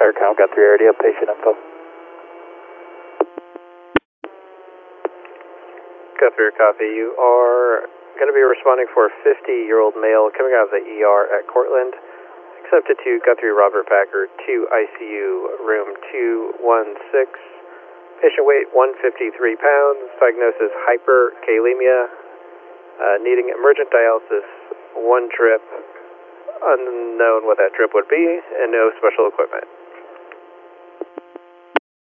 Aircom, got 3 area, patient info. Guthrie, copy. You are going to be responding for a 50-year-old male coming out of the ER at Cortland. Accepted to Guthrie Robert Packard, 2 ICU, room 216. Patient weight 153 pounds. Diagnosis hyperkalemia. Needing emergent dialysis, 1 trip. Unknown what that trip would be, and no special equipment.